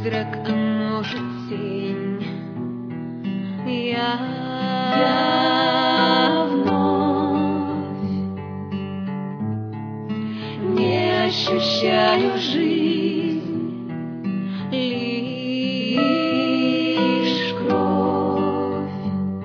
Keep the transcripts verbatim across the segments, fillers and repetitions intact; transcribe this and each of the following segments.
Призрак, а может тень. Я, я вновь не ощущаю жизнь, лишь кровь.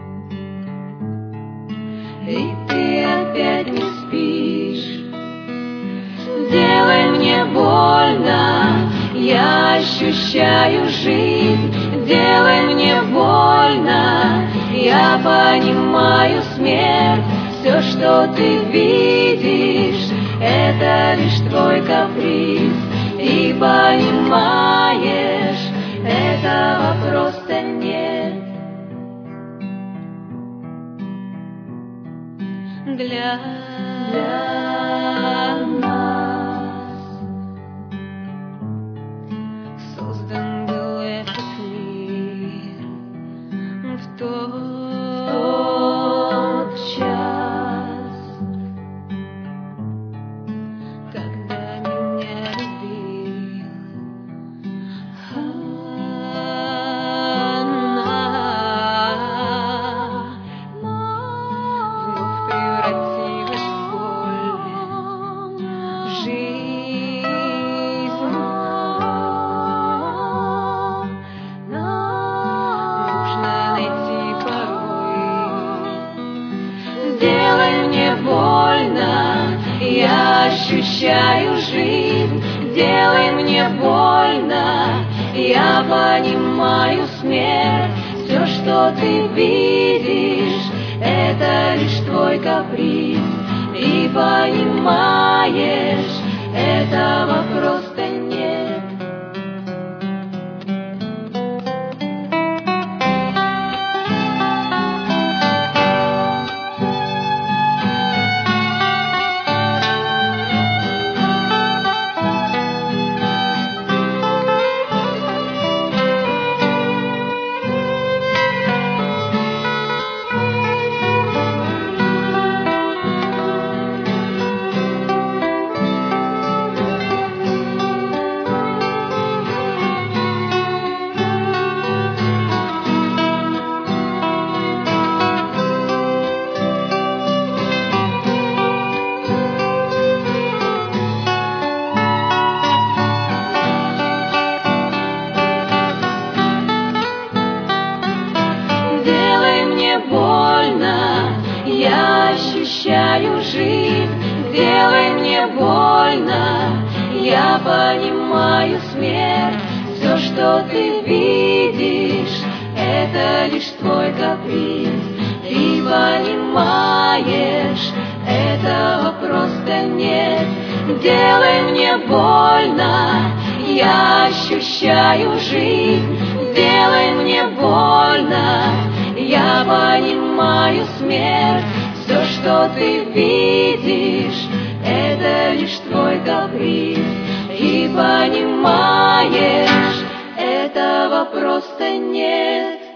И ты опять не спишь, делай мне больно. Я ощущаю жизнь, делай мне больно. Я понимаю смерть, все, что ты видишь, это лишь твой каприз. И понимаешь, этого просто нет. Для, для нас создан был этот мир в тот, в тот час, когда меня любил она. Вновь превратилась в боль, жизнь. Нужно найти порой. Делай мне больно, я ощущаю жизнь. Делай мне больно, я понимаю смерть. Все, что ты видишь, это лишь твой каприз. И понимаешь, этого просто нет. Больно, я ощущаю жизнь. Делай мне больно, я понимаю смерть. Все, что ты видишь, это лишь твой каприз. И понимаешь, этого просто нет. Делай мне больно, я ощущаю жизнь. Делай мне больно, я понимаю смерть. Все, что ты видишь, это лишь твой каприз. И понимаешь, этого просто нет.